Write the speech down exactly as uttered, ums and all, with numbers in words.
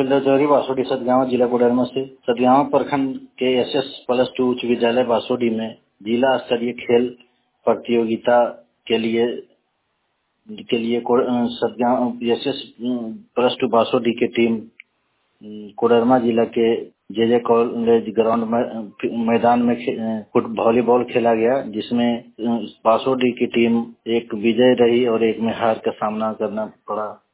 Fielder जौहरी बासोडी सतगावा जिला कोडरमा से। सतगावा प्रखंड के एस एस प्लस टू उच्च विद्यालय बासोडी में जिला स्तरीय खेल प्रतियोगिता के लिए के लिए Satgawa S S plus two Basodi की टीम कोडरमा जिला के जे जे कॉलेज ग्राउंड में मैदान में वॉलीबॉल खेला गया, जिसमें बासोडी की टीम एक विजय रही और एक में हार का सामना करना पड़ा।